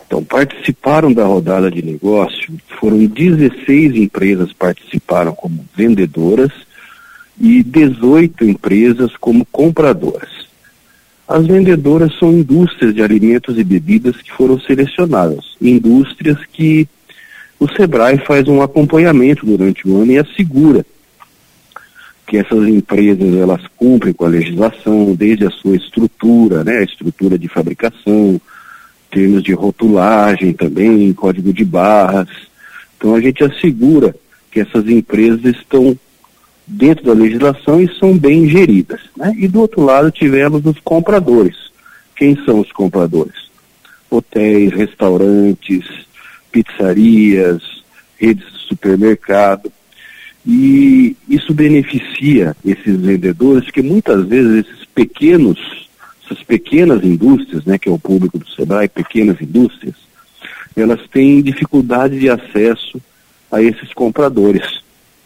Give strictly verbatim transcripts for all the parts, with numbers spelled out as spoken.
Então, participaram da rodada de negócio, foram dezesseis empresas participaram como vendedoras e dezoito empresas como compradoras. As vendedoras são indústrias de alimentos e bebidas que foram selecionadas, indústrias que o Sebrae faz um acompanhamento durante o ano e assegura que essas empresas elas cumprem com a legislação, desde a sua estrutura, né, a estrutura de fabricação, termos de rotulagem também, código de barras. Então a gente assegura que essas empresas estão dentro da legislação e são bem geridas, né? E do outro lado tivemos os compradores. Quem são os compradores? Hotéis, restaurantes, pizzarias, redes de supermercado. E isso beneficia esses vendedores, porque muitas vezes esses pequenos, essas pequenas indústrias, né, que é o público do Sebrae, pequenas indústrias, elas têm dificuldade de acesso a esses compradores.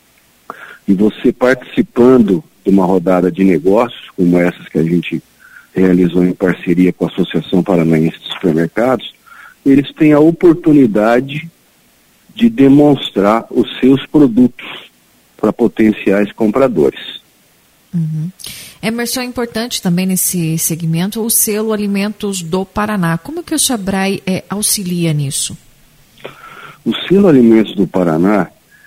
E você participando de uma rodada de negócios, como essas que a gente realizou em parceria com a Associação Paranaense de Supermercados, eles têm a oportunidade de demonstrar os seus produtos para potenciais compradores. Uhum. Emerson, é importante também nesse segmento o selo Alimentos do Paraná. Como que o Sebrae é, auxilia nisso? O selo Alimentos do Paraná,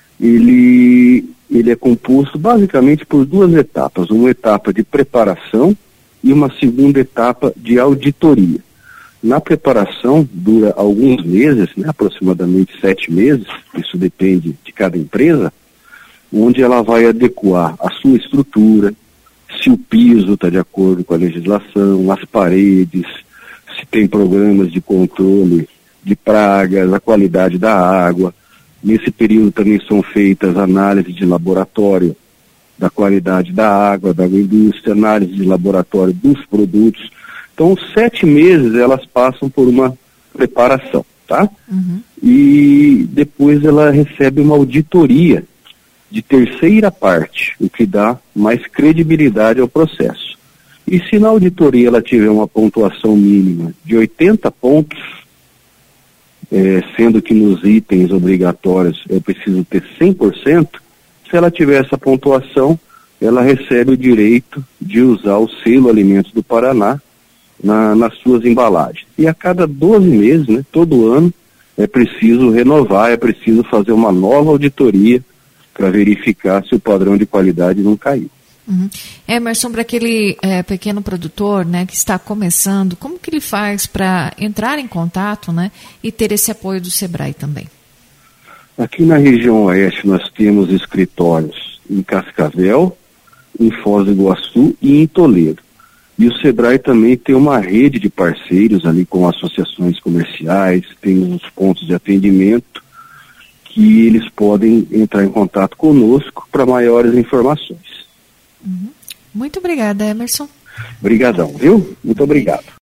ele, ele é composto basicamente por duas etapas. Uma etapa de preparação e uma segunda etapa de auditoria. Na preparação dura alguns meses, né, aproximadamente sete meses, isso depende de cada empresa, onde ela vai adequar a sua estrutura, se o piso está de acordo com a legislação, as paredes, se tem programas de controle de pragas, a qualidade da água. Nesse período também são feitas análises de laboratório da qualidade da água, da agroindústria, análise de laboratório dos produtos. Então, sete meses elas passam por uma preparação, tá? Uhum. E depois ela recebe uma auditoria de terceira parte, o que dá mais credibilidade ao processo. E se na auditoria ela tiver uma pontuação mínima de oitenta pontos, é, sendo que nos itens obrigatórios eu preciso ter cem por cento, se ela tiver essa pontuação, ela recebe o direito de usar o selo Alimentos do Paraná na, nas suas embalagens. E a cada doze meses, né, todo ano, é preciso renovar, é preciso fazer uma nova auditoria para verificar se o padrão de qualidade não caiu. Uhum. Emerson, para aquele é, pequeno produtor, né, que está começando, como que ele faz para entrar em contato, né, e ter esse apoio do Sebrae também? Aqui na região oeste nós temos escritórios em Cascavel, em Foz do Iguaçu e em Toledo. E o Sebrae também tem uma rede de parceiros ali com associações comerciais, tem os pontos de atendimento, que eles podem entrar em contato conosco para maiores informações. Uhum. Muito obrigada, Emerson. Obrigadão, viu? Muito obrigado.